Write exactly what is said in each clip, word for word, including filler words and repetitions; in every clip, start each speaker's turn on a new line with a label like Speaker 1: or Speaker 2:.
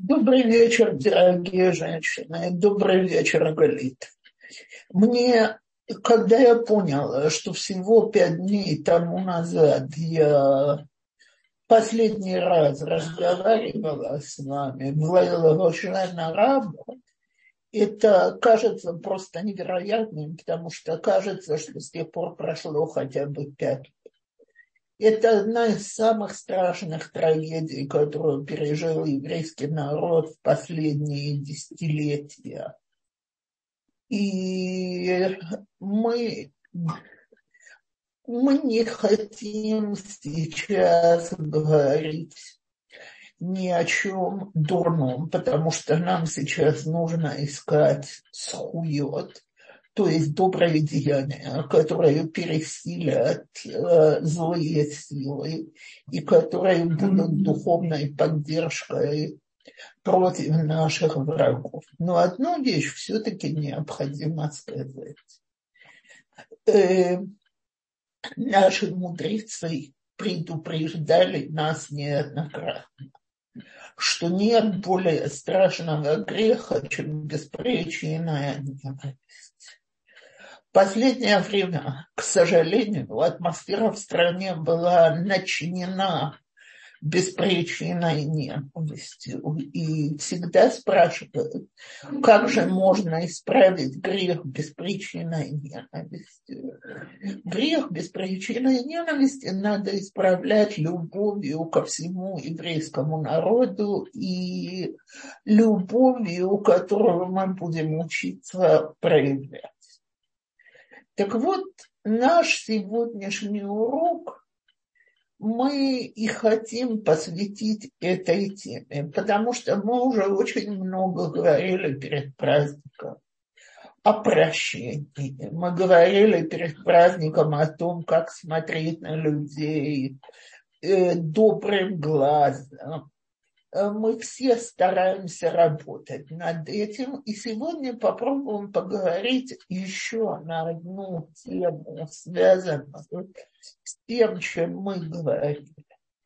Speaker 1: Добрый вечер, дорогие женщины. Добрый вечер, Галит. Мне, когда я поняла, что всего пять дней тому назад я последний раз разговаривала с вами в Лоша Рабу, это кажется просто невероятным, потому что кажется, что с тех пор прошло хотя бы пять. Это одна из самых страшных трагедий, которую пережил еврейский народ в последние десятилетия. И мы, мы не хотим сейчас говорить ни о чем дурном, потому что нам сейчас нужно искать схует, то есть добрые деяния, которые пересилят э, злые силы и которые будут духовной поддержкой против наших врагов. Но одну вещь все-таки необходимо сказать. Э, наши мудрецы предупреждали нас неоднократно, что нет более страшного греха, чем беспричинная ненависть. В последнее время, к сожалению, атмосфера в стране была начинена беспричинной ненавистью. И всегда спрашивают, как же можно исправить грех беспричинной ненавистью. Грех беспричинной ненависти надо исправлять любовью ко всему еврейскому народу и любовью, которую мы будем учиться проявлять. Так вот, наш сегодняшний урок мы и хотим посвятить этой теме, потому что мы уже очень много говорили перед праздником о прощении. Мы говорили перед праздником о том, как смотреть на людей э, добрым глазом. Мы все стараемся работать над этим, и сегодня попробуем поговорить еще на одну тему, связанную с тем, чем мы говорили.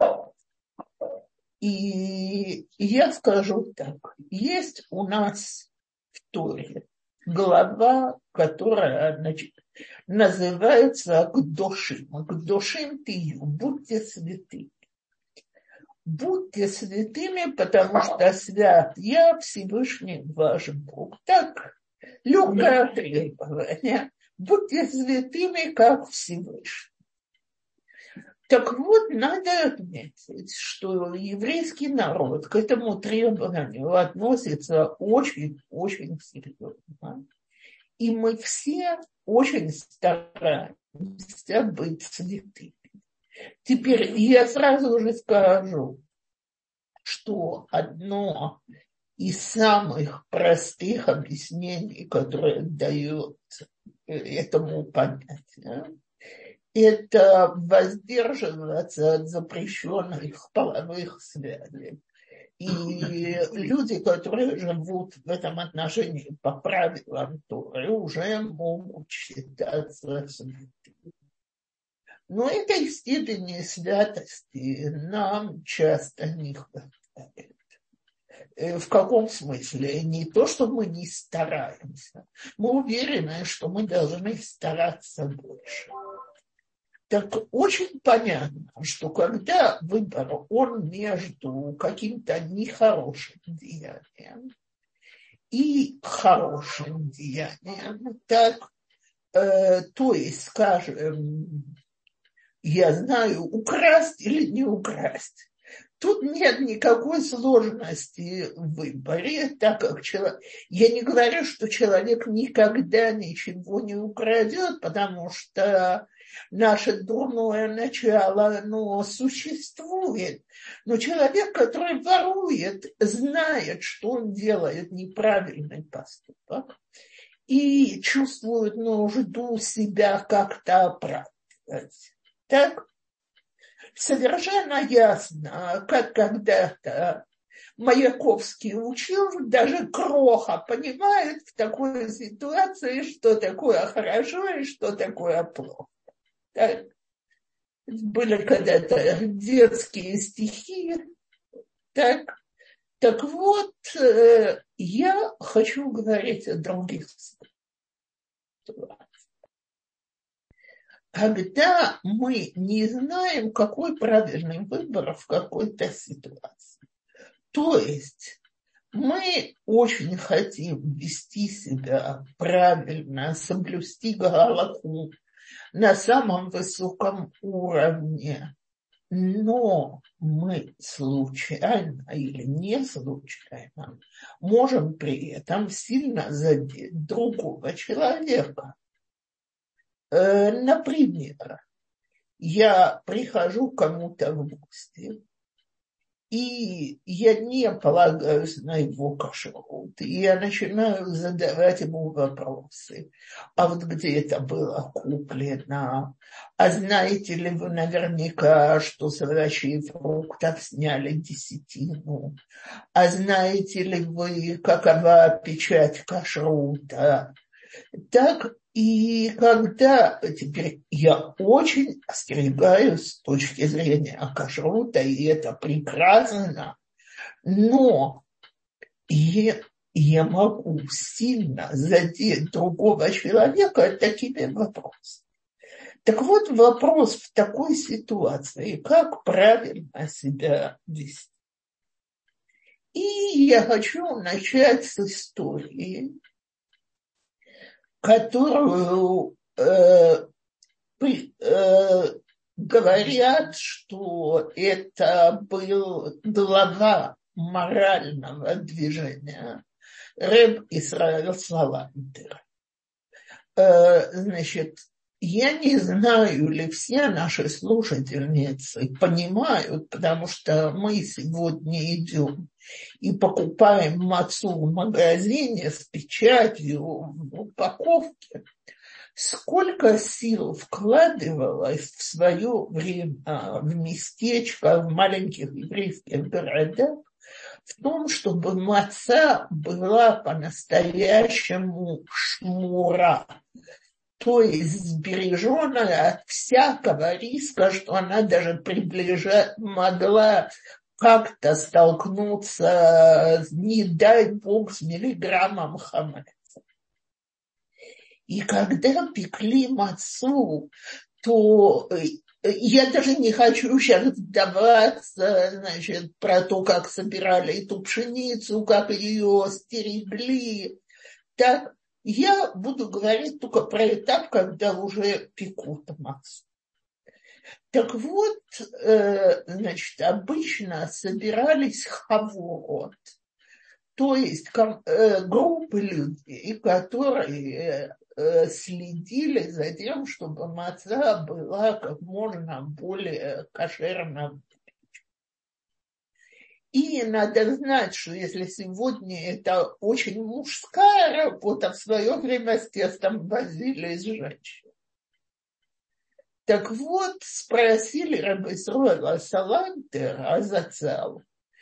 Speaker 1: И я скажу так, есть у нас в Торе глава, которая значит, называется «Кдошим». «Кдошим тию», будьте святы. Будьте святыми, потому что свят я, Всевышний ваш Бог. Так, легкое требование. Будьте святыми, как Всевышний. Так вот, надо отметить, что еврейский народ к этому требованию относится очень-очень серьезно. И мы все очень стараемся быть святыми. Теперь я сразу же скажу, что одно из самых простых объяснений, которое дает этому понятию, это воздерживаться от запрещенных половых связей. И люди, которые живут в этом отношении по правилам Торы, уже могут считаться святыми. Но этой степени святости нам часто не хватает. В каком смысле? Не то, что мы не стараемся. Мы уверены, что мы должны стараться больше. Так очень понятно, что когда выбор, он между каким-то нехорошим деянием и хорошим деянием, так, э, то есть, скажем, я знаю, украсть или не украсть. Тут нет никакой сложности в выборе, так как человек... Я не говорю, что человек никогда ничего не украдет, потому что наше дурное начало, оно существует. Но человек, который ворует, знает, что он делает неправильный поступок и чувствует нужду себя как-то оправдывать. Так? Совершенно ясно, как когда-то Маяковский учил, даже Кроха понимает в такой ситуации, что такое хорошо и что такое плохо. Так? Были когда-то детские стихи, так? Так вот, э, я хочу говорить о других ситуациях. Когда мы не знаем, какой правильный выбор в какой-то ситуации. То есть мы очень хотим вести себя правильно, соблюсти галаху на самом высоком уровне, но мы случайно или не случайно можем при этом сильно задеть другого человека. Э, например, я прихожу к кому-то в гости, и я не полагаюсь на его кашрут, и я начинаю задавать ему вопросы. А вот где это было куплено? А знаете ли вы наверняка, что с овощей и фруктов сняли десятину? А знаете ли вы, какова печать кашрута? Так, и когда теперь я очень остерегаюсь с точки зрения кашрута, и это прекрасно, но я, я могу сильно задеть другого человека такими вопросами. Так вот вопрос в такой ситуации, как правильно себя вести. И я хочу начать с истории, которую э, э, говорят, что это был глава морального движения Реб Исраэль Салантер. Э, значит, я не знаю, ли все наши слушательницы понимают, потому что мы сегодня идем и покупаем мацу в магазине с печатью в упаковке, сколько сил вкладывалось в свое время в местечко, в маленьких еврейских городах, в том, чтобы маца была по-настоящему шмура, то есть сбереженная от всякого риска, что она даже приближать могла как-то столкнуться, не дай бог, с миллиграммом хамеца. И когда пекли мацу, то я даже не хочу сейчас вдаваться, значит, про то, как собирали эту пшеницу, как ее стерегли. Так, я буду говорить только про этап, когда уже пекут мацу. Так вот, значит, обычно собирались хаворот, то есть группы людей, которые следили за тем, чтобы маца была как можно более кошерна. И надо знать, что если сегодня это очень мужская работа, в свое время с тестом возились женщины. Так вот, спросили Ребе Исраэля Салантера Азацал,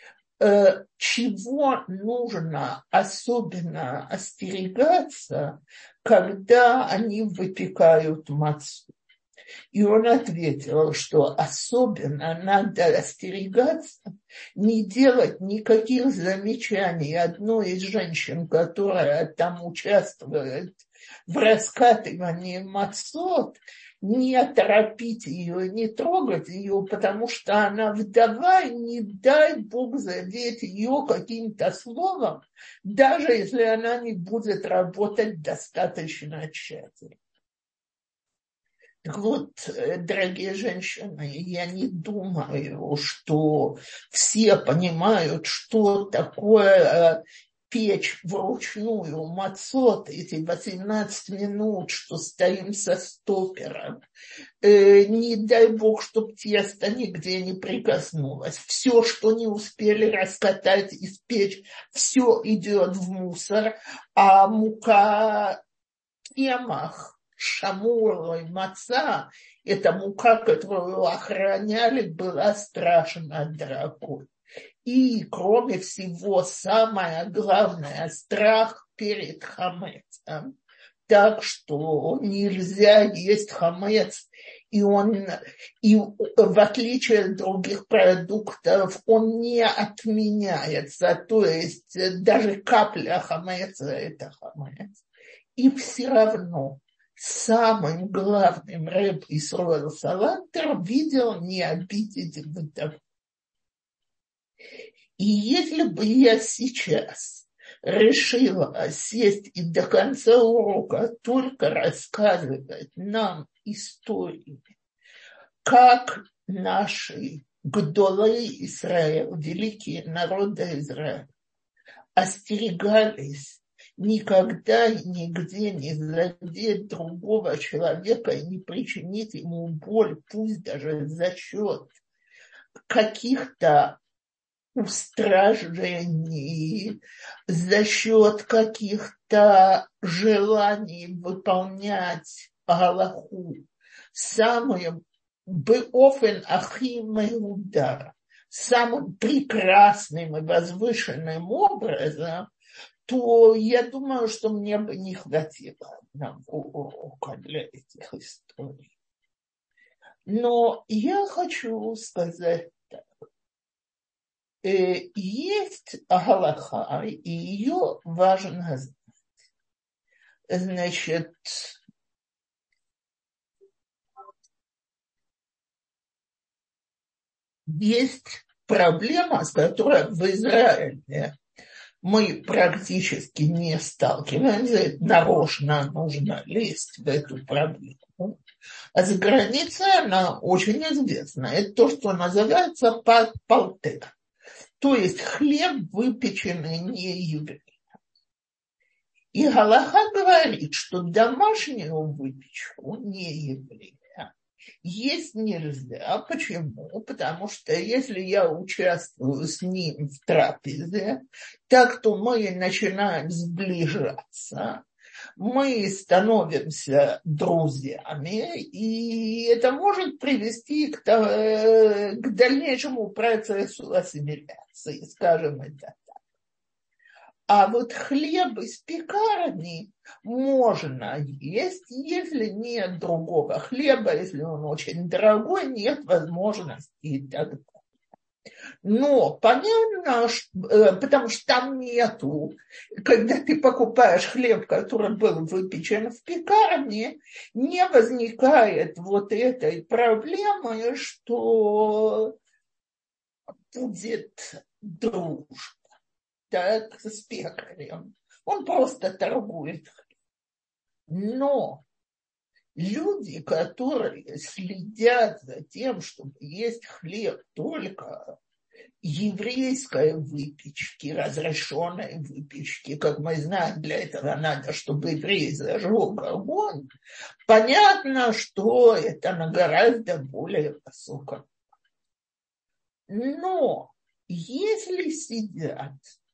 Speaker 1: чего нужно особенно остерегаться, когда они выпекают мацу. И он ответил, что особенно надо остерегаться, не делать никаких замечаний одной из женщин, которая там участвует в раскатывании мацот, не торопить ее, не трогать ее, потому что она вдова, и не дай Бог задеть ее каким-то словом, даже если она не будет работать достаточно тщательно. Так вот, дорогие женщины, я не думаю, что все понимают, что такое печь вручную мацот, эти восемнадцать минут, что стоим со стопером. Не дай бог, чтобы тесто нигде не прикоснулось. Все, что не успели раскатать и испечь, все идет в мусор, а мука кемах, шамур и маца, эта мука, которую охраняли, была страшно дорогой. И, кроме всего, самое главное – страх перед хамецом. Так что нельзя есть хамец и он, и в отличие от других продуктов, он не отменяется, то есть даже капля хамеца – это хамец. И все равно самым главным Реб Исроэл Салантер видел не обидеть вдову. И если бы я сейчас решила сесть и до конца урока только рассказывать нам истории, как наши гдолей Израиля, великие народы Израиля, остерегались никогда и нигде не задеть другого человека и не причинить ему боль, пусть даже за счет каких-то устражений, за счет каких-то желаний выполнять галаху самым беофен ахим удар, самым прекрасным и возвышенным образом, то я думаю, что мне бы не хватило нам урока для этих историй. Но я хочу сказать так. Есть галаха, и ее важно знать. Значит, есть проблема, с которой в Израиле мы практически не сталкиваемся, нарочно нужно лезть в эту проблему. А за границей она очень известна. Это то, что называется палтер. То есть хлеб, выпеченный не евреем. И галаха говорит, что домашнюю выпечку не еврея есть нельзя. Почему? Потому что если я участвую с ним в трапезе, так то мы начинаем сближаться, мы становимся друзьями, и это может привести к, к дальнейшему процессу ассимиляции, скажем это. А вот хлеб из пекарни можно есть, если нет другого хлеба, если он очень дорогой, нет возможности и так далее. Но понятно, что, потому что там нету, когда ты покупаешь хлеб, который был выпечен в пекарне, не возникает вот этой проблемы, что будет дружба. Так, с пекарем. Он просто торгует. Но люди, которые следят за тем, чтобы есть хлеб только еврейской выпечки, разрешенной выпечки, как мы знаем, для этого надо, чтобы еврей зажег огонь, понятно, что это на гораздо более высоком. Но если сидят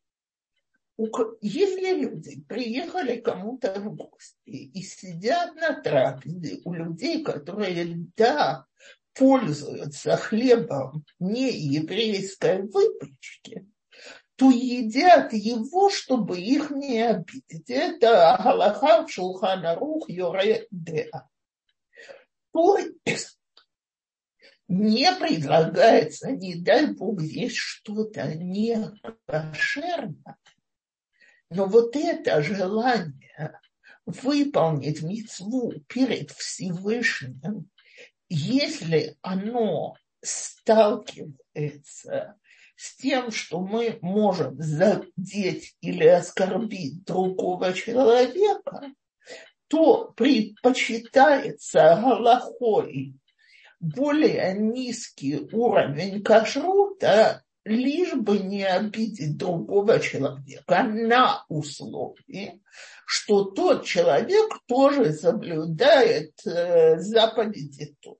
Speaker 1: Если люди приехали кому-то в гости и сидят на трапезе у людей, которые, да, пользуются хлебом не еврейской выпечки, то едят его, чтобы их не обидеть. Это галаха в Шулхан Арух Йоре Деа. То есть не предлагается, не дай Бог, здесь что-то не кошерное. Но вот это желание выполнить мицву перед Всевышним, если оно сталкивается с тем, что мы можем задеть или оскорбить другого человека, то предпочитается галахой более низкий уровень кашрута, лишь бы не обидеть другого человека на условии, что тот человек тоже соблюдает э, заповеди Торы.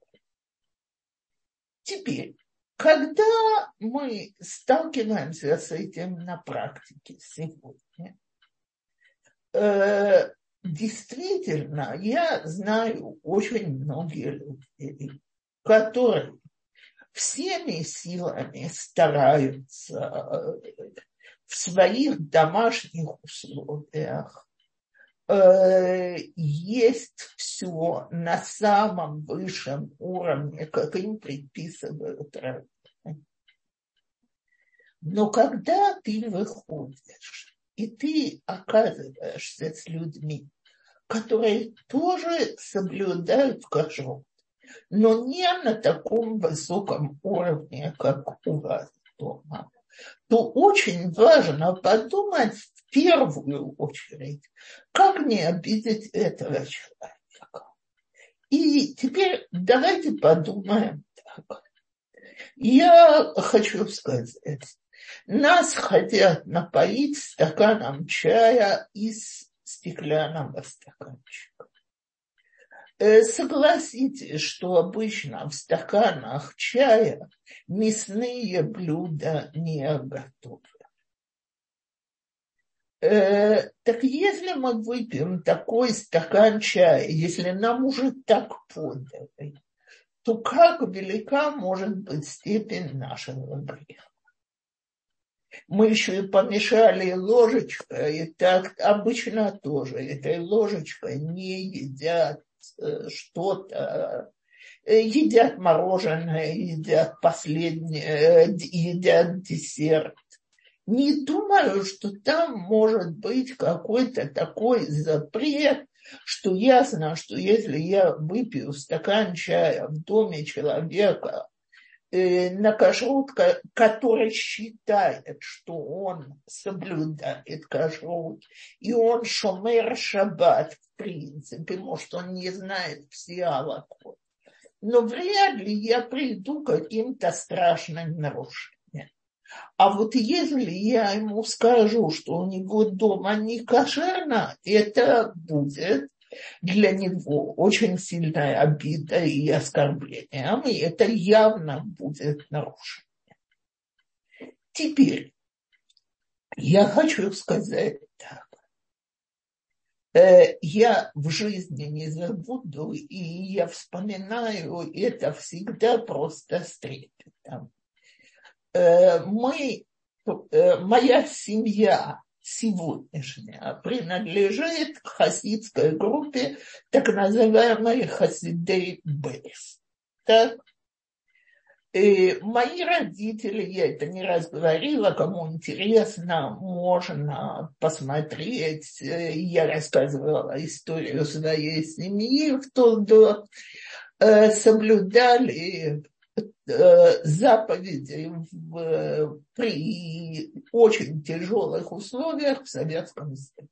Speaker 1: Теперь, когда мы сталкиваемся с этим на практике сегодня, э, действительно, я знаю очень многие люди, которые всеми силами стараются в своих домашних условиях э, есть все на самом высшем уровне, как им предписывают раввины. Но когда ты выходишь, и ты оказываешься с людьми, которые тоже соблюдают кашрут, но не на таком высоком уровне, как у вас дома, то очень важно подумать в первую очередь, как не обидеть этого человека. И теперь давайте подумаем так. Я хочу сказать, нас хотят напоить стаканом чая из стеклянного стаканчика. Согласитесь, что обычно в стаканах чая мясные блюда не готовы. Так если мы выпьем такой стакан чая, если нам уже так подали, то как велика может быть степень нашего греха? Мы еще и помешали ложечкой, и так обычно тоже этой ложечкой не едят что-то, едят мороженое, едят последнее, едят десерт. Не думаю, что там может быть какой-то такой запрет, что ясно, что если я выпью стакан чая в доме человека, на кашрут, который считает, что он соблюдает кашрут, и он шомер шаббат, в принципе, может, он не знает все алахот, но вряд ли я приду к каким-то страшным нарушениям. А вот если я ему скажу, что у него дома не кошерно, это будет для него очень сильная обида и оскорбление, и это явно будет нарушение. Теперь я хочу сказать так. Я в жизни не забуду, и я вспоминаю это всегда просто с трепетом. Мы, моя семья сегодняшняя принадлежит к хасидской группе, так называемой хасидей бейс. Так? И мои родители, я это не раз говорила, кому интересно, можно посмотреть. Я рассказывала историю своей семьи в Толдо, соблюдали заповеди в, при очень тяжелых условиях в Советском Союзе.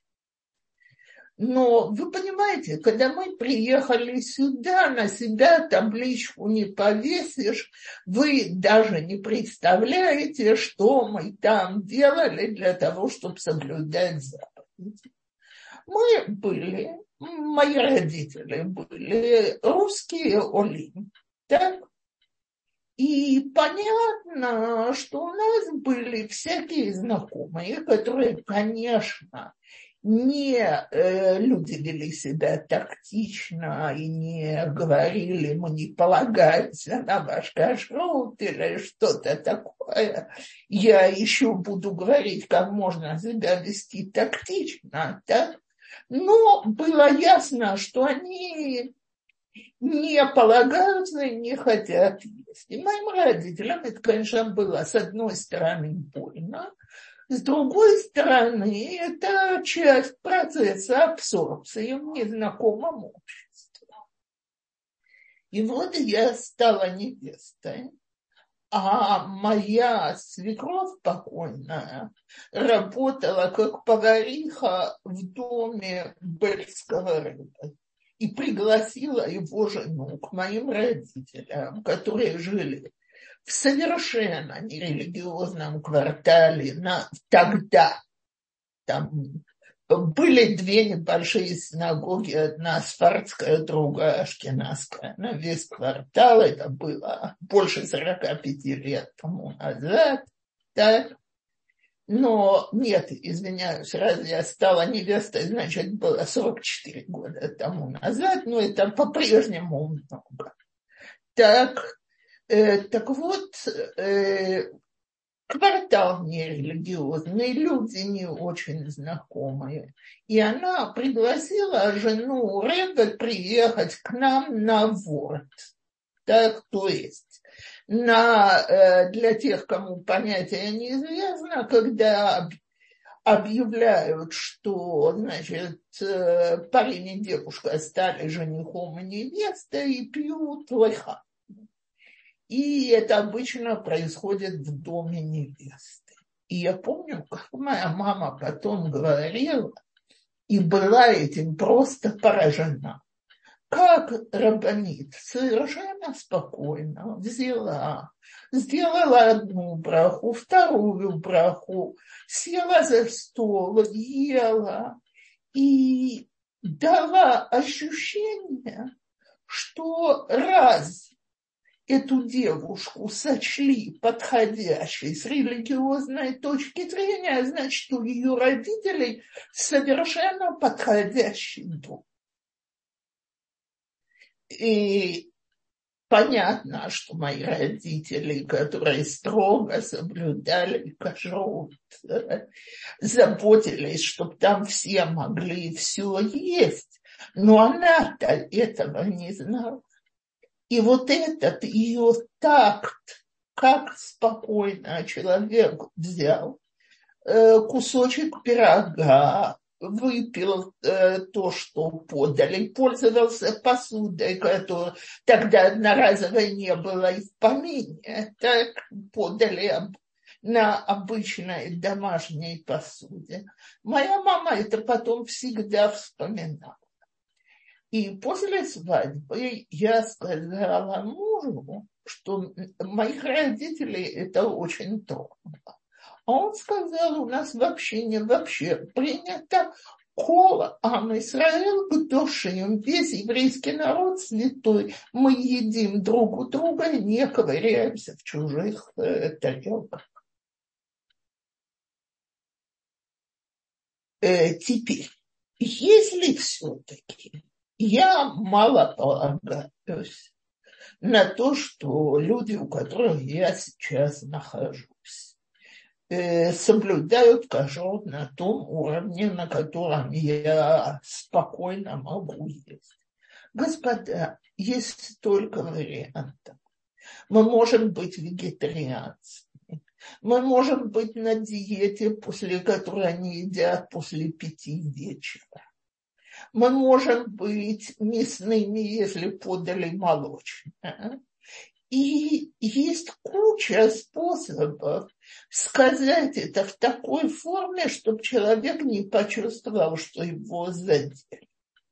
Speaker 1: Но вы понимаете, когда мы приехали сюда, на себя табличку не повесишь, вы даже не представляете, что мы там делали для того, чтобы соблюдать заповеди. Мы были, мои родители были русские олим, так? И понятно, что у нас были всякие знакомые, которые, конечно, не э, люди вели себя тактично и не говорили, мы не полагаемся на ваш кашрут или что-то такое. Я еще буду говорить, как можно себя вести тактично, так? Но было ясно, что они не полагаются и не хотят есть. И моим родителям это, конечно, было с одной стороны больно, с другой стороны это часть процесса абсорбции в незнакомом обществе. И вот я стала невестой, а моя свекровь покойная работала как повариха в доме Бельского рыба. И пригласила его жену к моим родителям, которые жили в совершенно нерелигиозном квартале. На, тогда там были две небольшие синагоги, одна сфардская, другая ашкеназская. На весь квартал, это было больше сорока пяти лет тому назад. Так? Но нет, извиняюсь, раз я стала невестой, значит, было сорок четыре года тому назад, но это по-прежнему много. Так, э, так вот, э, квартал нерелигиозный, люди не очень знакомые. И она пригласила жену Рэбе приехать к нам на ворот. Так, то есть на, для тех, кому понятие неизвестно, когда объявляют, что, значит, парень и девушка стали женихом и невестой и пьют лайха. И это обычно происходит в доме невесты. И я помню, как моя мама потом говорила, и была этим просто поражена, как рабанит совершенно спокойно взяла, сделала одну браху, вторую браху, села за стол, ела и дала ощущение, что раз эту девушку сочли подходящей с религиозной точки зрения, значит, у ее родителей совершенно подходящий дом. И понятно, что мои родители, которые строго соблюдали кашрут, заботились, чтобы там все могли все есть, но она-то этого не знала. И вот этот ее такт, как спокойно человек взял э, кусочек пирога, выпил э, то, что подали, пользовался посудой, которую тогда одноразовой не было и в помине, так подали на обычной домашней посуде. Моя мама это потом всегда вспоминала. И после свадьбы я сказала мужу, что моих родителей это очень трудно. А он сказал, у нас вообще не вообще принято кол ам Исраэль кдошим, весь еврейский народ святой, мы едим друг у друга и не ковыряемся в чужих э, тарелках. Э, теперь, если все-таки я мало полагаюсь на то, что люди, у которых я сейчас нахожусь, э, соблюдают кашрут на том уровне, на котором я спокойно могу есть. Господа, есть столько вариантов. Мы можем быть вегетарианцами. Мы можем быть на диете, после которой они едят после пяти вечера. Мы можем быть мясными, если подали молочное. И есть куча способов сказать это в такой форме, чтобы человек не почувствовал, что его задели.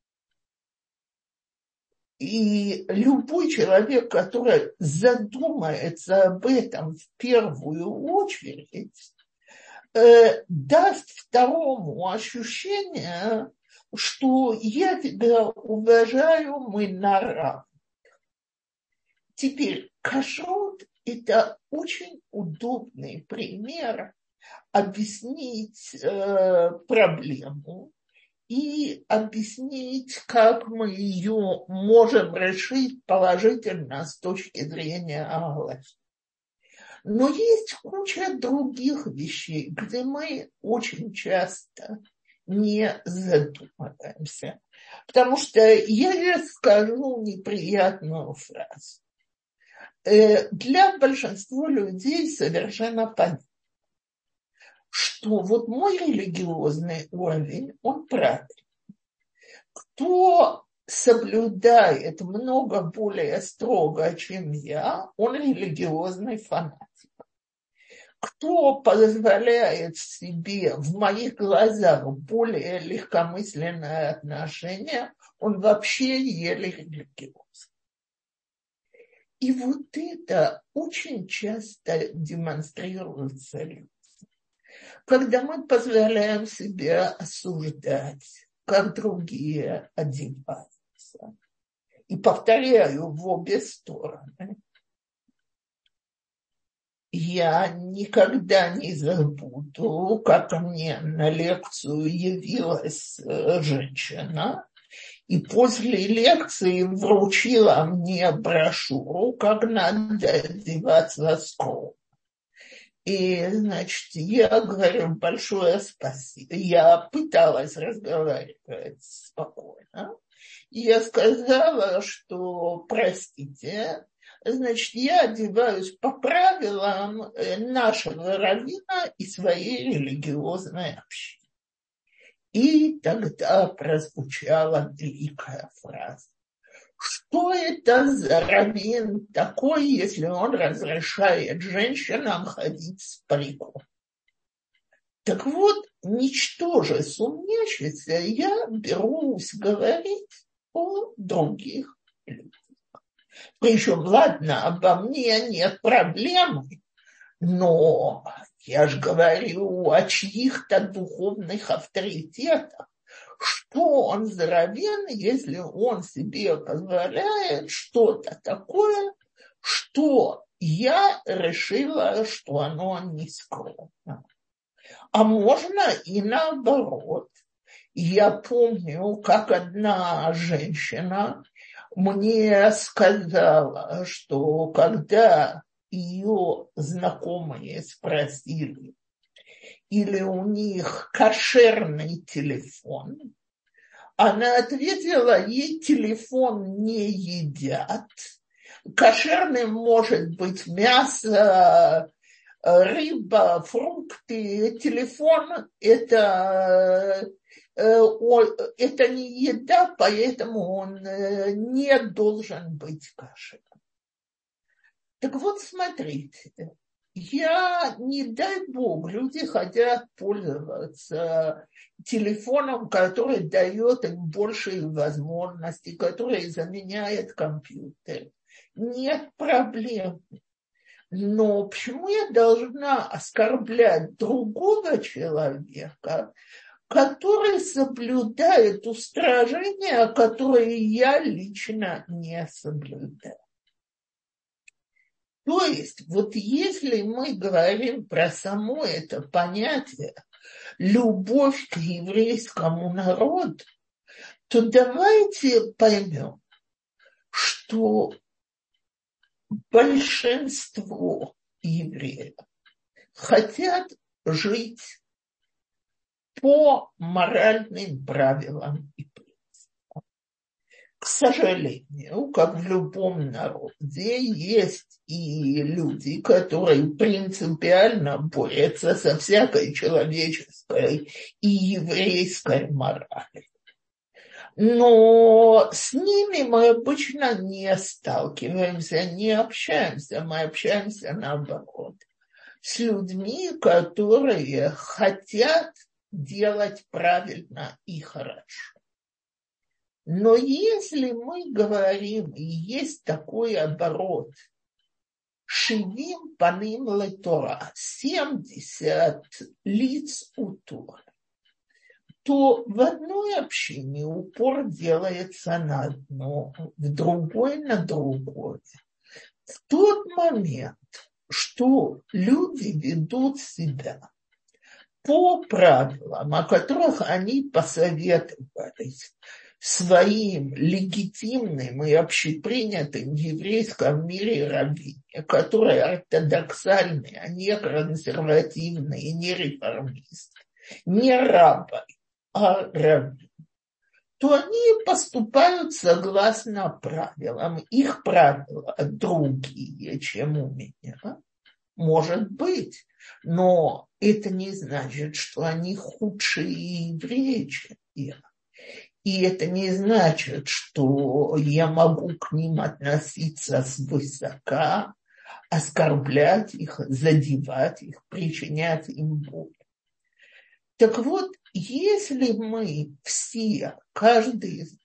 Speaker 1: И любой человек, который задумается об этом в первую очередь, э, даст второму ощущение, что я тебя уважаю, мы на равных. Теперь кашрут – это очень удобный пример объяснить э, проблему и объяснить, как мы ее можем решить положительно с точки зрения Аллаха. Но есть куча других вещей, где мы очень часто не задумываемся. Потому что я сейчас скажу неприятную фразу. Для большинства людей совершенно понятно, что вот мой религиозный уровень, он правильный. Кто соблюдает много более строго, чем я, он религиозный фанатик. Кто позволяет себе в моих глазах более легкомысленное отношение, он вообще еле религиозен. И вот это очень часто демонстрируется людям. Когда мы позволяем себе осуждать, как другие одеваются, и повторяю в обе стороны, я никогда не забуду, как ко мне на лекцию явилась женщина, и после лекции вручила мне брошюру, как надо одеваться скромно. И, значит, я говорю большое спасибо. Я пыталась разговаривать спокойно. И я сказала, что, простите, значит, я одеваюсь по правилам нашего раввина и своей религиозной общины. И тогда прозвучала великая фраза. Что это за раввин такой, если он разрешает женщинам ходить с париком? Так вот, ничтоже сумнящийся, я берусь говорить о других людях. Причем, ладно, обо мне нет проблемы, но я же говорю о чьих-то духовных авторитетах. Что он за раввин, если он себе позволяет что-то такое, что я решила, что оно нескромно. А можно и наоборот. Я помню, как одна женщина мне сказала, что когда ее знакомые спросили, или у них кошерный телефон, она ответила, ей телефон не едят. Кошерным может быть мясо, рыба, фрукты. Телефон – это, это не еда, поэтому он не должен быть кошерным. Так вот, смотрите. Я, не дай бог, люди хотят пользоваться телефоном, который дает им большие возможности, который заменяет компьютер. Нет проблем. Но почему я должна оскорблять другого человека, который соблюдает устражения, которые я лично не соблюдаю? То есть, вот если мы говорим про само это понятие любовь к еврейскому народу, то давайте поймем, что большинство евреев хотят жить по моральным правилам и принципам. К сожалению, как в любом народе, есть и люди, которые принципиально борются со всякой человеческой и еврейской моралью. Но с ними мы обычно не сталкиваемся, не общаемся, мы общаемся наоборот. С людьми, которые хотят делать правильно и хорошо. Но если мы говорим, и есть такой оборот, шивим паним ле-Тора, семьдесят лиц у Торы, то в одной общине упор делается на одно, в другой на другое. В тот момент, что люди ведут себя по правилам, о которых они посоветовались, своим легитимным и общепринятым в еврейском мире раввине, которые ортодоксальные, а не консервативные, не реформисты, не рабы, а раввины, то они поступают согласно правилам. Их правила другие, чем у меня, может быть, но это не значит, что они худшие евреи, чем я. И это не значит, что я могу к ним относиться свысока, оскорблять их, задевать их, причинять им боль. Так вот, если мы все, каждый из нас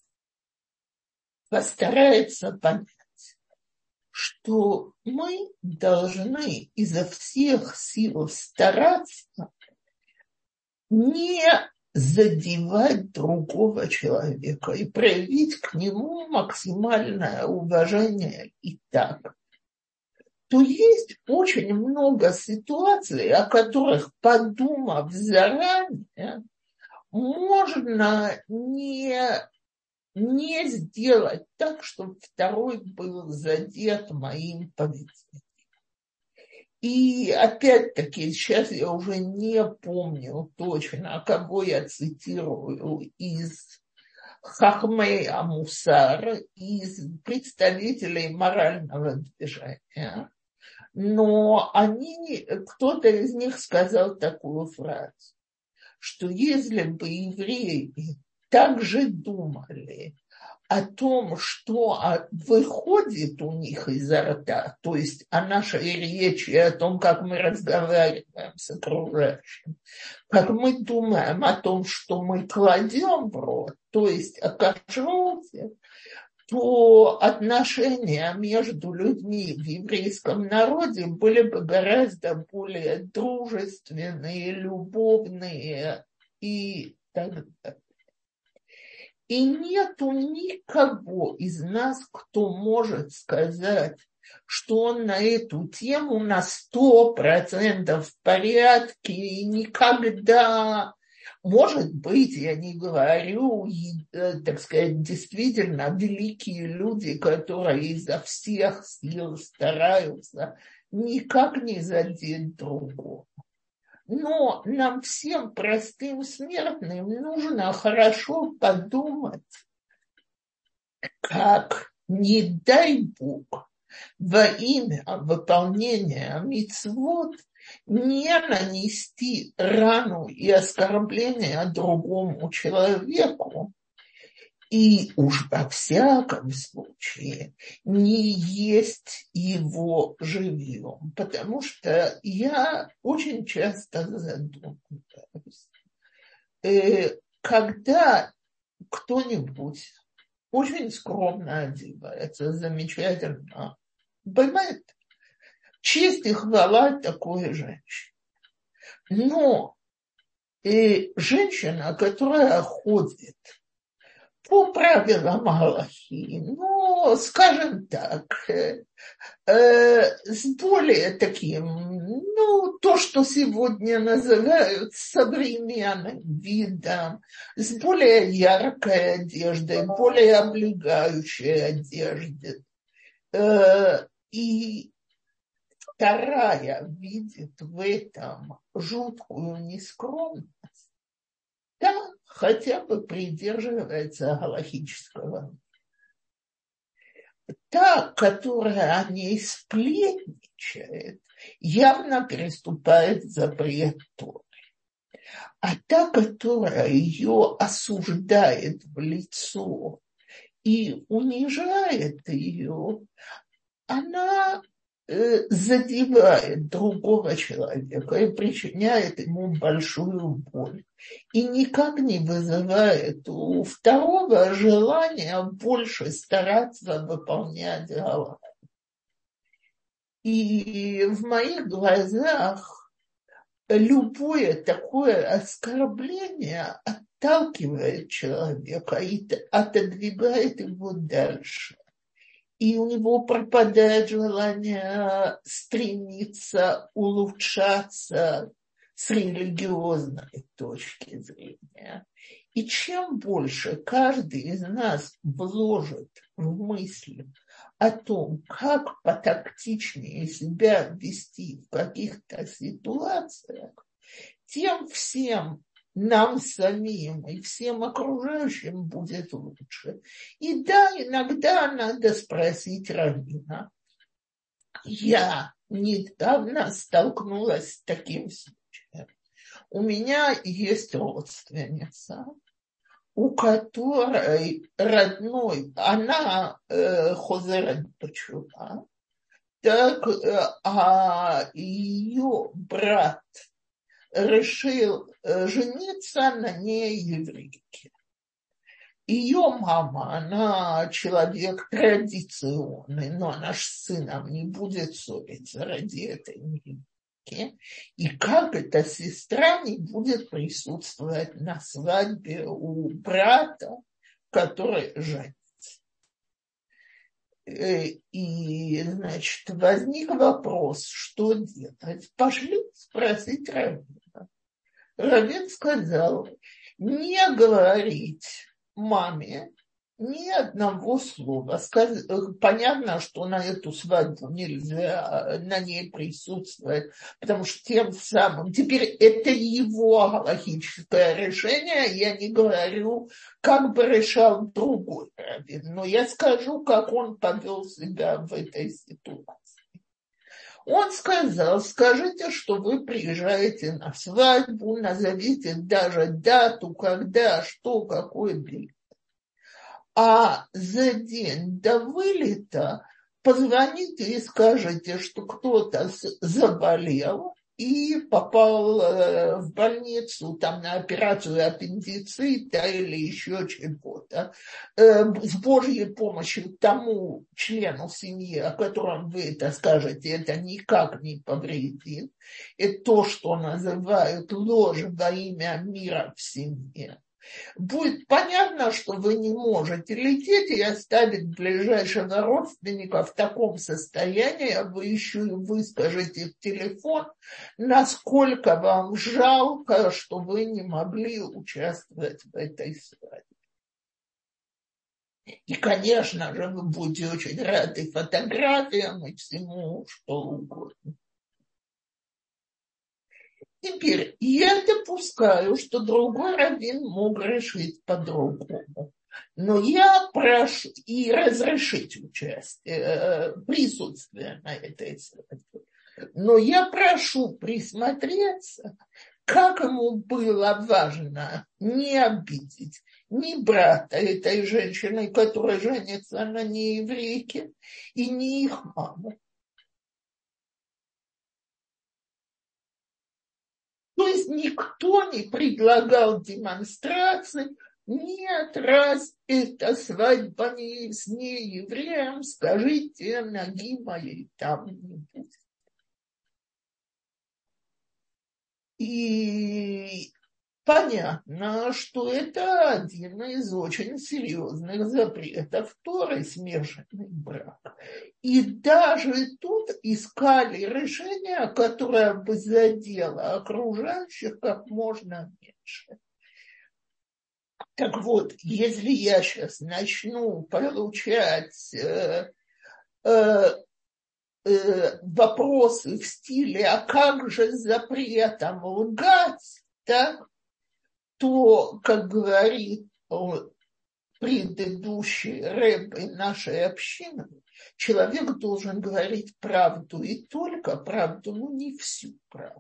Speaker 1: постарается понять, что мы должны изо всех сил стараться не задевать другого человека и проявить к нему максимальное уважение и так, то есть очень много ситуаций, о которых, подумав заранее, можно не, не сделать так, чтобы второй был задет моим поведением. И опять-таки, сейчас я уже не помню точно, кого я цитирую из Хахмей Амусар, из представителей морального движения, но они, кто-то из них сказал такую фразу, что если бы евреи также думали о том, что выходит у них изо рта, то есть о нашей речи, о том, как мы разговариваем с окружающим, как мы думаем о том, что мы кладем в рот, то есть о кашруте, то отношения между людьми в еврейском народе были бы гораздо более дружественные, любовные и так далее. И нету никого из нас, кто может сказать, что он на эту тему на сто процентов в порядке и никогда, может быть, я не говорю, так сказать, действительно великие люди, которые изо всех сил стараются никак не задеть другого. Но нам всем простым смертным нужно хорошо подумать, как, не дай Бог, во имя выполнения мицвот не нанести рану и оскорбление другому человеку, и уж во всяком случае не есть его живьем, потому что я очень часто задумываюсь, э, когда кто-нибудь очень скромно одевается, замечательно, бывает, честь и хвала такой женщине, но э, женщина, которая ходит по правилам Галахи, ну, скажем так, э, э, с более таким, ну, то, что сегодня называют современным видом, с более яркой одеждой, более облегающей одеждой. Э, и вторая видит в этом жуткую нескромность, да, хотя бы придерживается галахического. Та, которая о ней сплетничает, явно переступает запрет Торы. А та, которая ее осуждает в лицо и унижает ее, она задевает другого человека и причиняет ему большую боль. И никак не вызывает у второго желания больше стараться выполнять Галаху. И в моих глазах любое такое оскорбление отталкивает человека и отодвигает его дальше. И у него пропадает желание стремиться улучшаться с религиозной точки зрения. И чем больше каждый из нас вложит в мысль о том, как потактичнее себя вести в каких-то ситуациях, тем всем нам самим и всем окружающим будет лучше. И да, иногда надо спросить раввина. Я недавно столкнулась с таким случаем. У меня есть родственница, у которой родной, она э, хозерет бачува, так, э, а ее брат решил жениться на ней еврейке. Ее мама, она человек традиционный, но она ж с сыном не будет ссориться ради этой еврейки. И как эта сестра не будет присутствовать на свадьбе у брата, который женится. И, значит, возник вопрос, что делать. Пошли спросить раввина. Раввин сказал, не говорить маме, Ни одного слова. Сказ... Понятно, что на эту свадьбу нельзя на ней присутствовать, потому что тем самым... Теперь это его галахическое решение, я не говорю, как бы решал другой раввин, но я скажу, как он повел себя в этой ситуации. Он сказал, скажите, что вы приезжаете на свадьбу, назовите даже дату, когда, что, какой билет. А за день до вылета позвоните и скажите, что кто-то заболел и попал в больницу там, на операцию аппендицита или еще чего-то. С Божьей помощью тому члену семьи, о котором вы это скажете, это никак не повредит. Это то, что называют ложь во имя мира в семье. Будет понятно, что вы не можете лететь и оставить ближайшего родственника в таком состоянии, а вы еще и выскажете в телефон, насколько вам жалко, что вы не могли участвовать в этой свадьбе. И, конечно же, вы будете очень рады фотографиям и всему, что угодно. Теперь я допускаю, что другой раввин мог решить по-другому. Но я прошу и разрешить участие, присутствие на этой свадьбе. Но я прошу присмотреться, как ему было важно не обидеть ни брата этой женщины, которая женится на нееврейке, и ни их маму. То есть никто не предлагал демонстрации. Нет, раз это свадьба не с неевреем, скажите, ноги моей там не будет. И понятно, что это один из очень серьезных запретов Торы, смешанный брак. И даже тут искали решение, которое бы задело окружающих как можно меньше. Так вот, если я сейчас начну получать э, э, э, вопросы в стиле «а как же с запретом лгать?», так, то, как говорит предыдущий рэбби нашей общины, человек должен говорить правду и только правду, но не всю правду.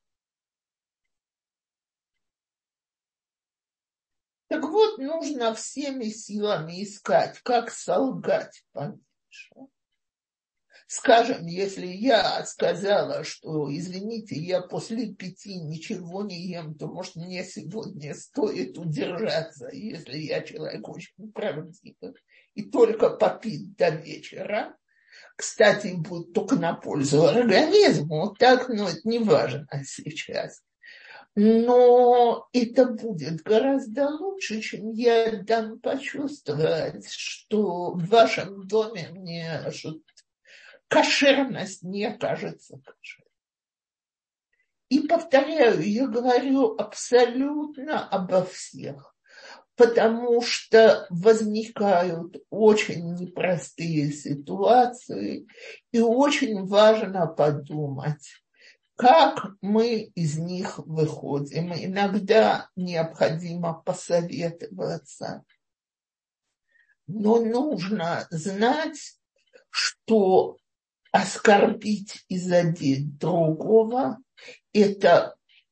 Speaker 1: Так вот, нужно всеми силами искать, как солгать поменьше. Скажем, если я сказала, что, извините, я после пяти ничего не ем, то, может, мне сегодня стоит удержаться, если я человек очень правдивый, и только попить до вечера. Кстати, будет только на пользу организму, так, но это не важно сейчас. Но это будет гораздо лучше, чем я дам почувствовать, что в вашем доме мне что-то кошерность не кажется кошерной. И повторяю, я говорю абсолютно обо всех, потому что возникают очень непростые ситуации, и очень важно подумать, как мы из них выходим. Иногда необходимо посоветоваться, но нужно знать, что оскорбить и задеть другого – это,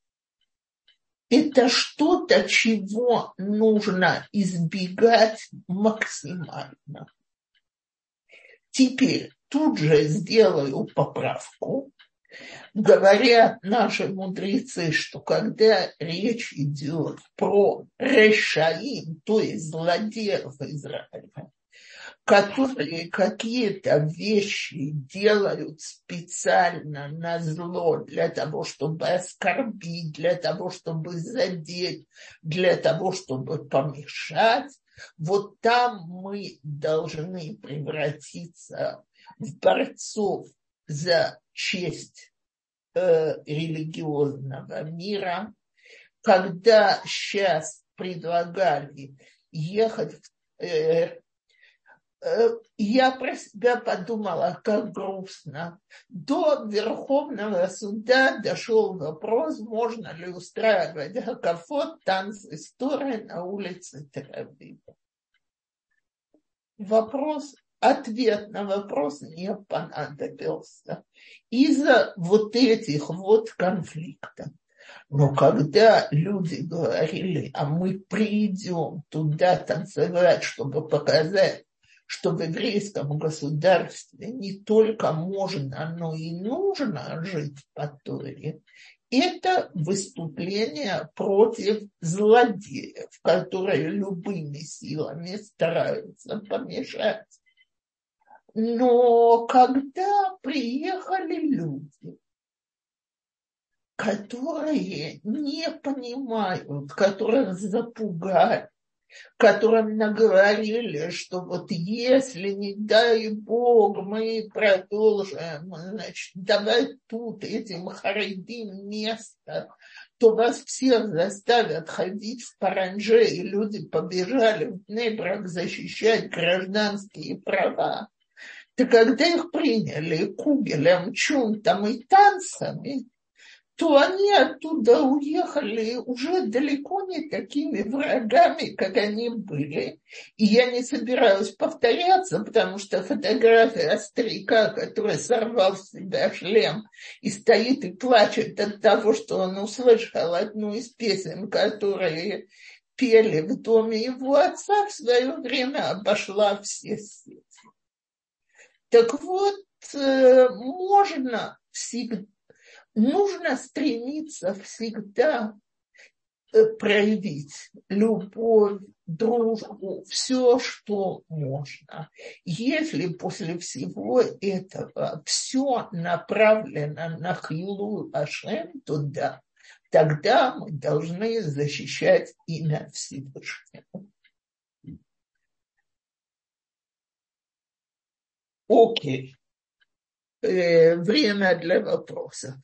Speaker 1: это что-то, чего нужно избегать максимально. Теперь тут же сделаю поправку. Говорят наши мудрецы, что когда речь идет про решаим, то есть злодеев Израиля, которые какие-то вещи делают специально на зло для того, чтобы оскорбить, для того, чтобы задеть, для того, чтобы помешать, вот там мы должны превратиться в борцов за честь э, религиозного мира. Когда сейчас предлагали ехать в Я про себя подумала, как грустно. До Верховного суда дошел вопрос, можно ли устраивать гакафот, танцы истории на улице Тель-Авива. Вопрос, ответ на вопрос не понадобился из-за вот этих вот конфликтов. Но когда люди говорили, а мы придем туда танцевать, чтобы показать, что в еврейском государстве не только можно, но и нужно жить по Торе, это выступление против злодеев, которые любыми силами стараются помешать. Но когда приехали люди, которые не понимают, которых запугали, которым наговорили, что вот если, не дай Бог, мы продолжим, значит, давать тут этим харидим место, то вас всех заставят ходить в паранже, и люди побежали в Бней-Брак защищать гражданские права. То когда их приняли кугелем, чунтом и танцами, то они оттуда уехали уже далеко не такими врагами, как они были. И я не собираюсь повторяться, потому что фотография старика, который сорвал с себя шлем и стоит и плачет от того, что он услышал одну из песен, которые пели в доме его отца, в свое время обошла все сети. Так вот, можно всегда, нужно стремиться всегда проявить любовь, дружбу, все, что можно. Если после всего этого все направлено на хилу Ашем, то да, тогда мы должны защищать имя Всевышнего. Окей. Э, время для вопросов.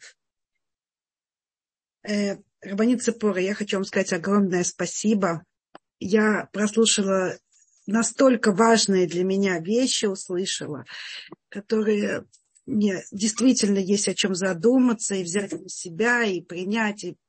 Speaker 2: Э, Рабанит Ципора, я хочу вам сказать огромное спасибо. Я прослушала настолько важные для меня вещи, услышала, которые мне действительно есть о чем задуматься и взять на себя, и принять, и,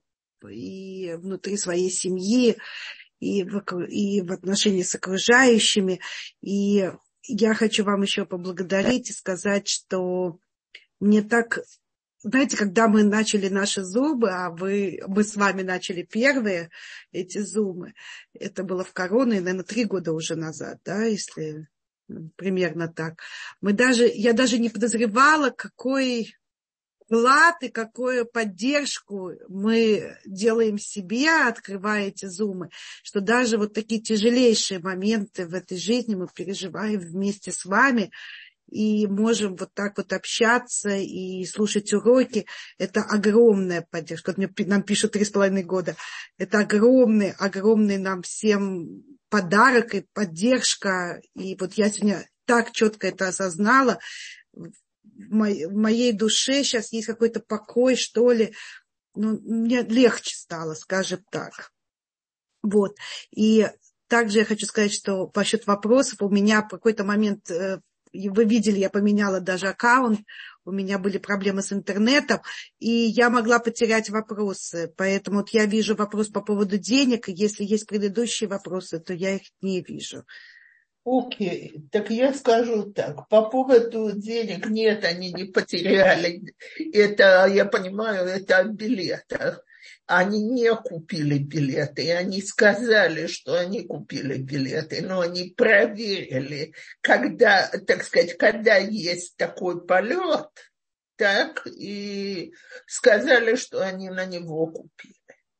Speaker 2: и внутри своей семьи, и в, и в отношении с окружающими. И я хочу вам еще поблагодарить и сказать, что мне так... Знаете, когда мы начали наши зумы, а вы, мы с вами начали первые эти зумы, это было в корону, и, наверное, три года уже назад, да, если примерно так. Мы даже, я даже не подозревала, какой вклад и какую поддержку мы делаем себе, открывая эти зумы, что даже вот такие тяжелейшие моменты в этой жизни мы переживаем вместе с вами, и можем вот так вот общаться и слушать уроки. Это огромная поддержка. Вот мне, нам пишут три с половиной года. Это огромный, огромный нам всем подарок и поддержка. И вот я сегодня так четко это осознала. В моей, в моей душе сейчас есть какой-то покой, что ли. Ну, мне легче стало, скажем так. Вот. И также я хочу сказать, что по счету вопросов у меня в какой-то момент... Вы видели, я поменяла даже аккаунт, у меня были проблемы с интернетом, и я могла потерять вопросы. Поэтому вот я вижу вопрос по поводу денег, и если есть предыдущие вопросы, то я их не вижу.
Speaker 1: Окей, okay. Так я скажу так, по поводу денег, нет, они не потеряли, это, я понимаю, это о билетах. Они не купили билеты, они сказали, что они купили билеты, но они проверили, когда, так сказать, когда есть такой полет, так, и сказали, что они на него купили.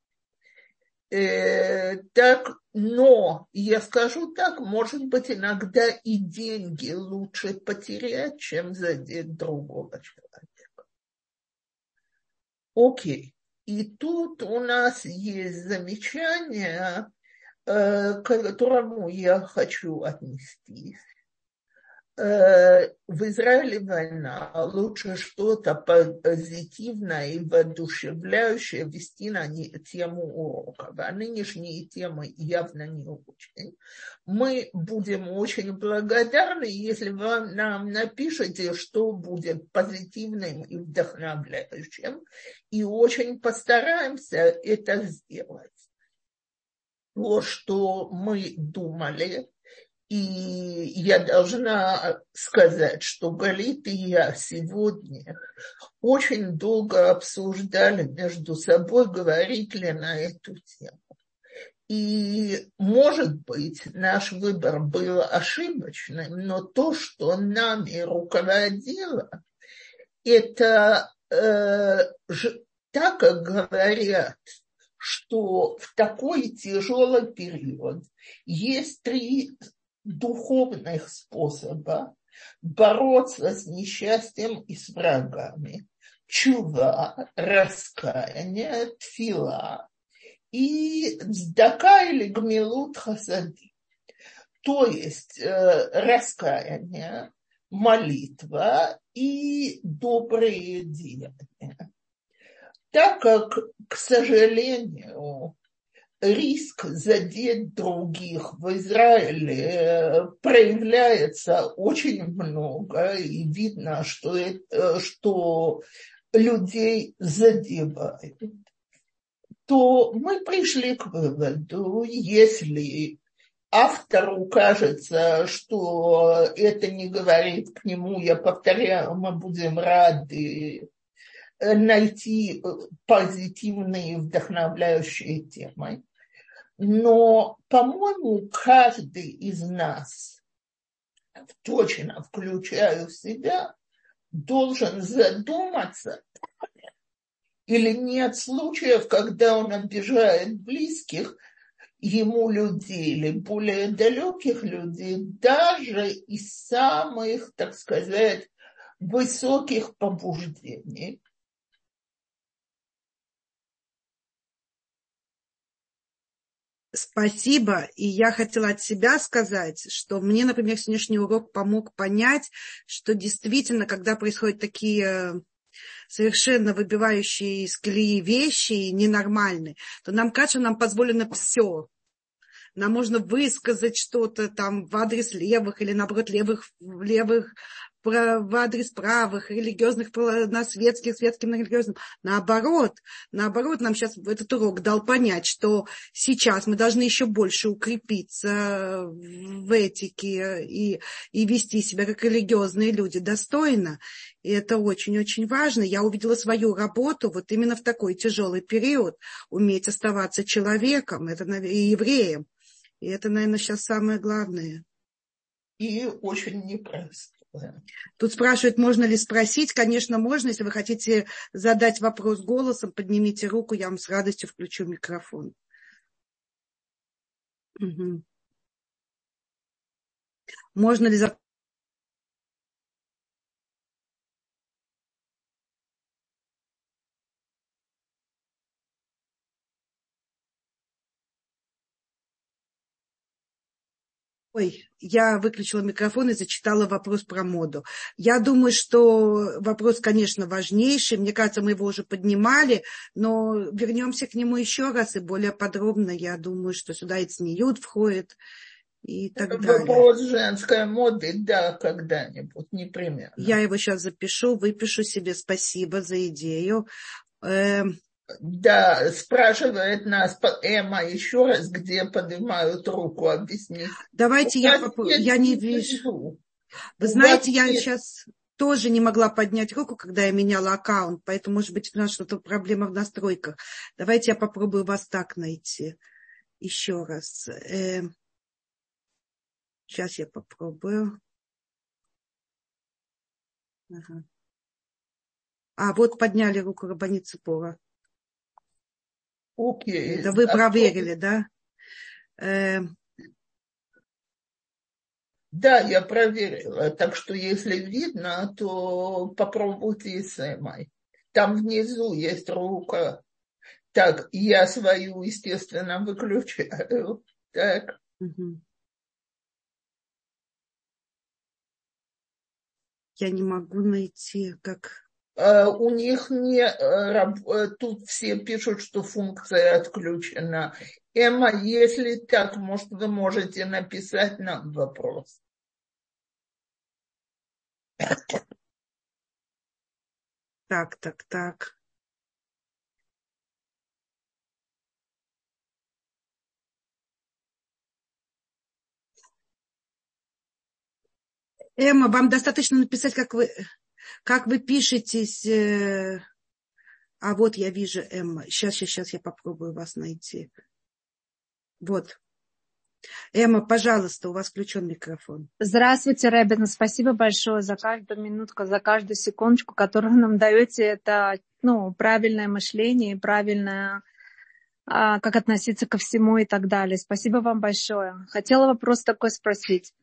Speaker 1: Э, так, но, я скажу так, может быть, иногда и деньги лучше потерять, чем задеть другого человека. Окей. И тут у нас есть замечание, к которому я хочу отнестись. в Израиле война, лучше что-то позитивное и воодушевляющее вести на тему уроков. А нынешние темы явно не очень. Мы будем очень благодарны, если вы нам напишите, что будет позитивным и вдохновляющим, и очень постараемся это сделать. То, что мы думали, и я должна сказать, что Галит и я сегодня очень долго обсуждали между собой, говорить ли на эту тему. И, может быть, наш выбор был ошибочным, но то, что нами руководило, это э, ж, так, как говорят, что в такой тяжелый период есть три духовных способа бороться с несчастьем и с врагами. Чува, раскаяние, тфила и цдака или гмилут хасади. То есть э, раскаяние, молитва и добрые деяния. Так как, к сожалению, риск задеть других в Израиле проявляется очень много, и видно, что, это, что людей задевают, то мы пришли к выводу, если автору кажется, что это не говорит к нему, я повторяю, мы будем рады найти позитивные вдохновляющие темы. Но, по-моему, каждый из нас, точно включая себя, должен задуматься, или нет случаев, когда он обижает близких ему людей или более далеких людей, даже из самых, так сказать, высоких побуждений.
Speaker 2: Спасибо. И я хотела от себя сказать, что мне, например, сегодняшний урок помог понять, что действительно, когда происходят такие совершенно выбивающие из колеи вещи, ненормальные, то нам кажется, нам позволено все. Нам можно высказать что-то там в адрес левых или, наоборот, левых, левых в адрес правых, религиозных, на светских, светским, на религиозным. Наоборот, наоборот, нам сейчас этот урок дал понять, что сейчас мы должны еще больше укрепиться в этике и, и вести себя как религиозные люди достойно. И это очень-очень важно. Я увидела свою работу вот именно в такой тяжелый период. Уметь оставаться человеком, это, и евреем. И это, наверное, сейчас самое главное.
Speaker 1: И очень непросто.
Speaker 2: Тут спрашивают, можно ли спросить. Конечно, можно. Если вы хотите задать вопрос голосом, поднимите руку, я вам с радостью включу микрофон. Угу. Можно ли задать? Ой, я выключила микрофон и зачитала вопрос про моду. Я думаю, что вопрос, конечно, важнейший. Мне кажется, мы его уже поднимали, но вернемся к нему еще раз и более подробно. Я думаю, что сюда и цниют входит и так
Speaker 1: Вопрос
Speaker 2: далее.
Speaker 1: Вопрос женской моды, да, когда-нибудь, непременно.
Speaker 2: Я его сейчас запишу, выпишу себе. Спасибо за идею. Эм...
Speaker 1: Да, спрашивает нас Эмма еще раз, где поднимают руку, объяснить.
Speaker 2: Давайте я попробую. Я не вижу. Вы
Speaker 1: У
Speaker 2: знаете, я
Speaker 1: есть...
Speaker 2: сейчас тоже не могла поднять руку, когда я меняла аккаунт, поэтому, может быть, у нас что-то проблема в настройках. Давайте я попробую вас так найти. Еще раз. Эм... Сейчас я попробую. Ага. А, вот подняли руку Рабанит Ципора.
Speaker 1: Окей.
Speaker 2: Это вы
Speaker 1: а
Speaker 2: проверили,
Speaker 1: кто...
Speaker 2: да? Э...
Speaker 1: Да, я проверила. Так что, если видно, то попробуйте и с Эммой. Там внизу есть рука. Так, я свою, естественно, выключаю. Так.
Speaker 2: Угу. Я не могу найти, как...
Speaker 1: У них не... Тут все пишут, что функция отключена. Эмма, если так, может, вы можете написать нам вопрос.
Speaker 2: Так, так, так. Эмма, вам достаточно написать, как вы, как вы пишетесь. Э... А вот я вижу, Эмма. Сейчас, сейчас, сейчас я попробую вас найти. Вот. Эмма, пожалуйста, у вас включен микрофон.
Speaker 3: Здравствуйте, Ребина. Спасибо большое за каждую минутку, за каждую секундочку, которую нам даете. Это, ну, правильное мышление, правильное, а, как относиться ко всему и так далее. Спасибо вам большое. Хотела вопрос такой спросить.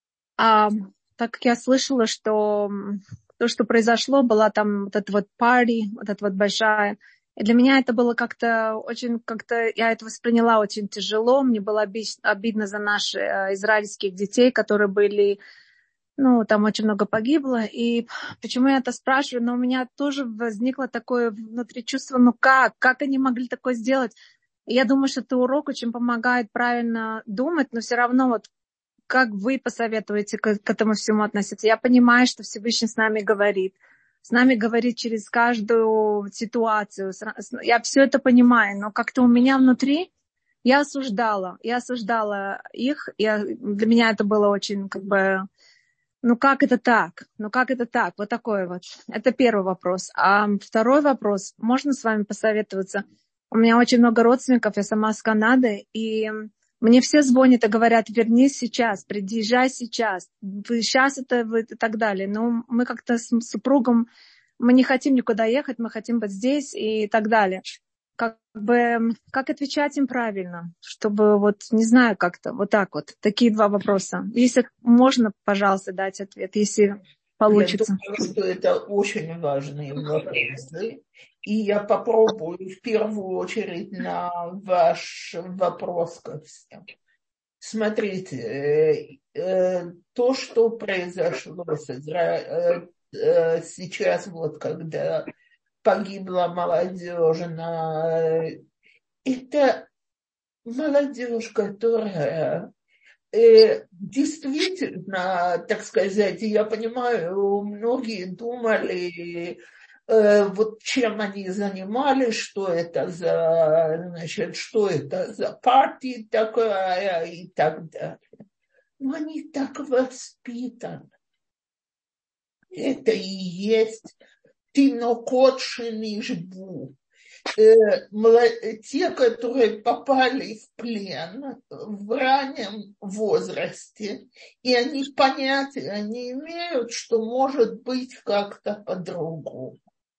Speaker 3: А, так как я слышала, что то, что произошло, была там вот эта вот парти, вот эта вот большая. И для меня это было как-то очень, как-то я это восприняла очень тяжело. Мне было обидно за наших э, израильских детей, которые были, ну, там очень много погибло. И почему я это спрашиваю? Но у меня тоже возникло такое внутри чувство, ну как? Как они могли такое сделать? И я думаю, что это урок очень помогает правильно думать, но все равно вот как вы посоветуете к, к этому всему относиться? Я понимаю, что Всевышний с нами говорит. С нами говорит через каждую ситуацию. Я все это понимаю, но как-то у меня внутри я осуждала. Я осуждала их. Я, для меня это было очень как бы... Ну как это так? Ну как это так? Вот такой вот. Это первый вопрос. А второй вопрос. Можно с вами посоветоваться? У меня очень много родственников. Я сама с Канады. И... Мне все звонят и говорят, вернись сейчас, приезжай сейчас, вы сейчас это, вы и так далее. Но мы как-то с супругом, мы не хотим никуда ехать, мы хотим быть здесь и так далее. Как бы, как отвечать им правильно, чтобы вот, не знаю как-то, вот так вот, такие два вопроса. Если можно, пожалуйста, дать ответ, если получится.
Speaker 1: Я думаю, что это очень важные вопросы. И я попробую в первую очередь на ваш вопрос ко всем. Смотрите, то, что произошло с Израилем сейчас, вот когда погибла молодежь, на... это молодежь, которая действительно, так сказать, я понимаю, многие думали, вот чем они занимались, что это за, значит, что это за партия такая и так далее. Но они так воспитаны. Это и есть тинокот шинишбу. Те, которые попали в плен в раннем возрасте, и они понятия не имеют, что может быть как-то по-другому.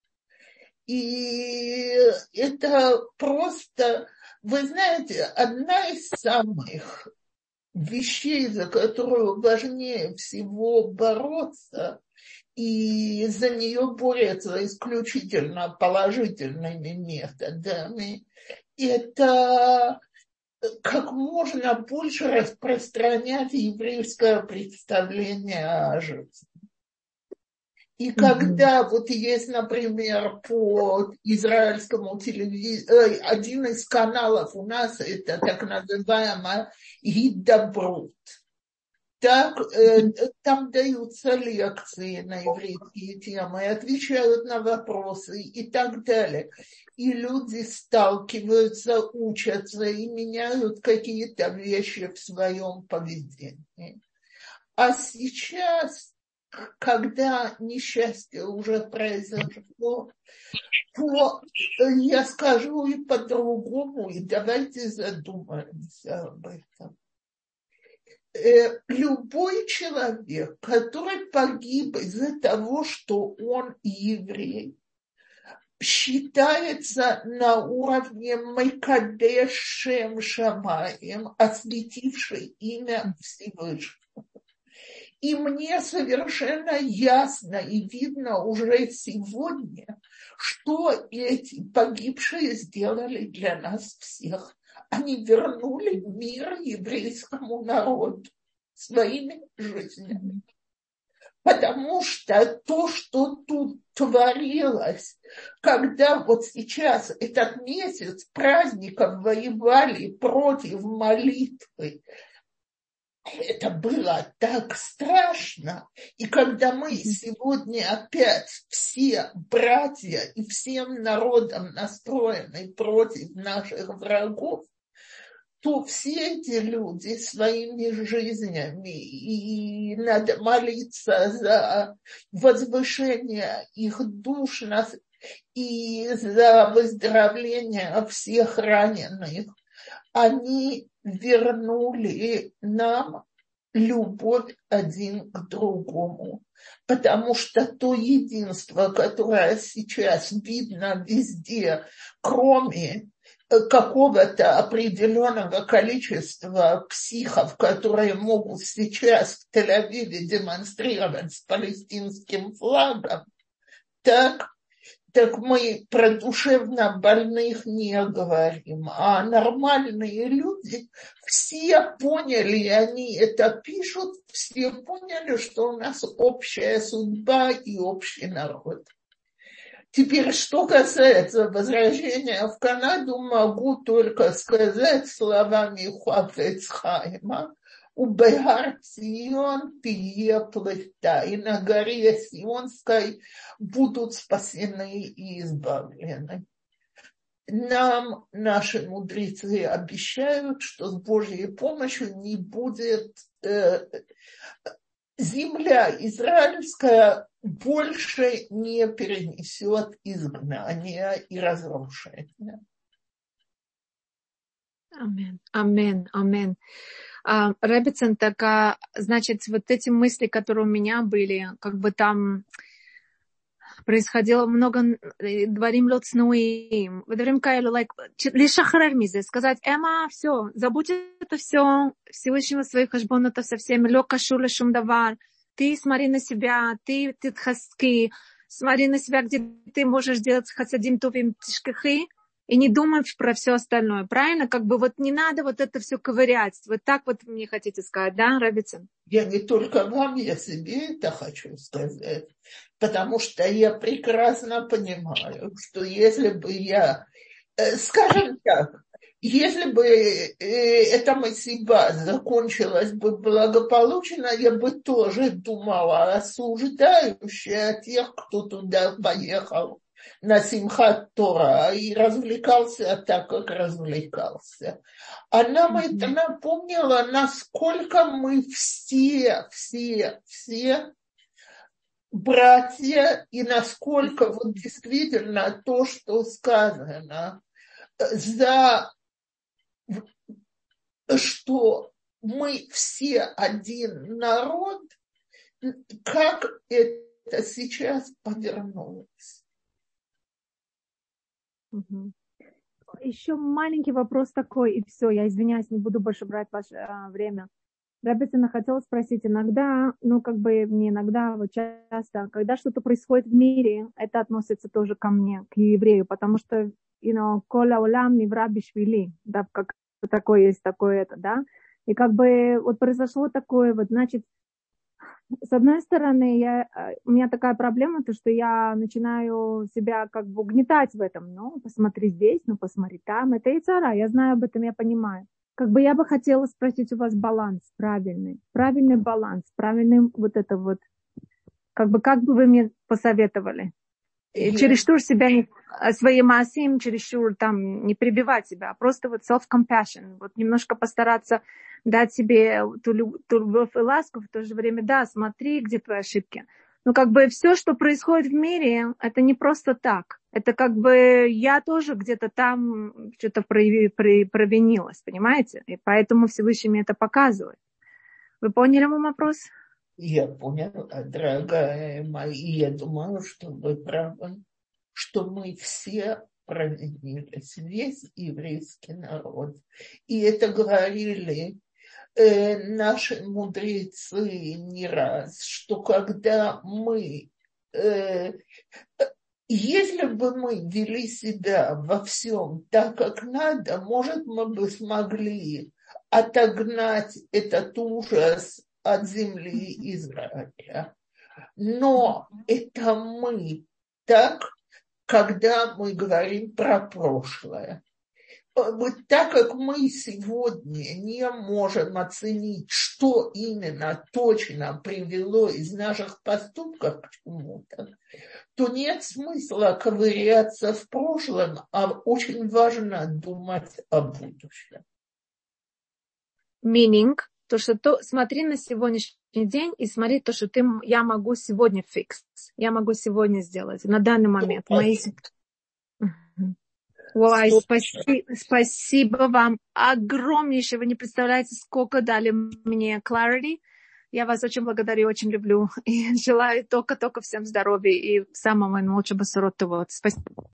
Speaker 1: И это просто, вы знаете, одна из самых вещей, за которую важнее всего бороться, и за нее борются исключительно положительными методами, это как можно больше распространять еврейское представление о жизни. И когда mm-hmm. вот есть, например, по израильскому телевизору, один из каналов у нас, это так называемая «Гиддабрут». Так, э, там даются лекции на еврейские темы, отвечают на вопросы и так далее. И люди сталкиваются, учатся и меняют какие-то вещи в своем поведении. А сейчас, когда несчастье уже произошло, то я скажу и по-другому, и давайте задумаемся об этом. Любой человек, который погиб из-за того, что он еврей, считается на уровне Мекадеш Шем Шамаим, осветивший имя Всевышнего. И мне совершенно ясно и видно уже сегодня, что эти погибшие сделали для нас всех. Они вернули мир еврейскому народу своими жизнями. Потому что то, что тут творилось, когда вот сейчас этот месяц праздников воевали против молитвы, это было так страшно. И когда мы сегодня опять все братья и всем народом настроены против наших врагов, то все эти люди своими жизнями, и надо молиться за возвышение их душ и за выздоровление всех раненых, они вернули нам любовь один к другому. Потому что то единство, которое сейчас видно везде, кроме какого-то определенного количества психов, которые могут сейчас в Тель-Авиве демонстрировать с палестинским флагом, так, так мы про душевно больных не говорим. А нормальные люди, все поняли, они это пишут, все поняли, что у нас общая судьба и общий народ. Теперь, что касается возвращения в Канаду, могу только сказать словами Хафец Хаима: «У Бехар Цион тие плыхта», и на горе Сионской будут спасены и избавлены. Нам наши мудрецы обещают, что с Божьей помощью не будет э, земля израильская больше не перенесет изгнания и разрушения.
Speaker 3: Амен, амен, амен. А, Ребецен, так, а, значит, вот эти мысли, которые у меня были, как бы там происходило много, дворим лот снуим, дворим кайлу, like, лишахрер мизе, сказать, Эма, все, забудь это все, Всевышнего своих хашбонотов со всеми, лё кашур лешум давар, ты смотри на себя, ты, ты тхаски, смотри на себя, где ты можешь делать хасадим тувим тишкахи, и не думать про все остальное, правильно? Как бы вот не надо вот это все ковырять. Вот так вот вы мне хотите сказать, да, Рабицин?
Speaker 1: Я не только вам, я себе это хочу сказать, потому что я прекрасно понимаю, что если бы я, скажем так, если бы эта мисиба закончилась бы благополучно, я бы тоже думала осуждающе о тех, кто туда поехал на Симхат Тора и развлекался так, как развлекался. А нам mm-hmm. это напомнило, насколько мы все, все, все братья, и насколько вот действительно то, что сказано, за что мы все один народ, как это сейчас повернулось.
Speaker 3: Угу. Еще маленький вопрос такой, и все, я извиняюсь, не буду больше брать ваше а, время. Рабицина, хотела спросить, иногда, ну как бы не иногда, вот часто, когда что-то происходит в мире, это относится тоже ко мне, к еврею, потому что, you know, кола улам мивра бишвили, да, как такое есть, такое это, да, и как бы вот произошло такое, вот, значит, с одной стороны, я, у меня такая проблема, то, что я начинаю себя как бы угнетать в этом. Ну, посмотри здесь, ну, посмотри там. Это и цара, я знаю об этом, я понимаю. Как бы я бы хотела спросить у вас баланс правильный. Правильный баланс, правильный вот это вот. Как бы, как бы вы мне посоветовали? Yeah. Чересчур себя, не, своим маасим, чересчур там не прибивать себя, а просто вот self-compassion. Вот немножко постараться дать себе ту, ту любовь и ласку, в то же время, да, смотри, где твои ошибки. Но как бы все, что происходит в мире, это не просто так. Это как бы я тоже где-то там что-то провинилась, понимаете? И поэтому Всевышний мне это показывает. Вы поняли мой вопрос?
Speaker 1: Я поняла, дорогая моя, я думаю, что вы правы, что мы все провинились, весь еврейский народ. И это говорили э, наши мудрецы не раз, что когда мы, э, если бы мы вели себя во всем так, как надо, может, мы бы смогли отогнать этот ужас от земли Израиля. Но это мы так, когда мы говорим про прошлое. Вот так как мы сегодня не можем оценить, что именно точно привело из наших поступков к чему-то, то нет смысла ковыряться в прошлом, а очень важно думать о будущем.
Speaker 3: Meaning, то, что то, смотри на сегодняшний день и смотри то, что ты, я могу сегодня фикс, я могу сегодня сделать, на данный момент. Мои... Ой, спаси, спасибо вам огромнейшее. Вы не представляете, сколько дали мне clarity. Я вас очень благодарю, очень люблю. И желаю только-только всем здоровья и самого наилучшего. Спасибо.